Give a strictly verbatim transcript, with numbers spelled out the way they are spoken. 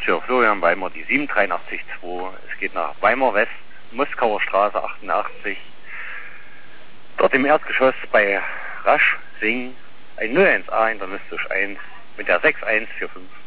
Geschäftsführer Florian Weimar, die sieben drei acht zwei. Es geht nach Weimar West, Moskauer Straße achtundachtzig. Dort im Erdgeschoss bei Rasch Sing ein null eins a in der Nussdusch eins mit der sechs eins vier fünf.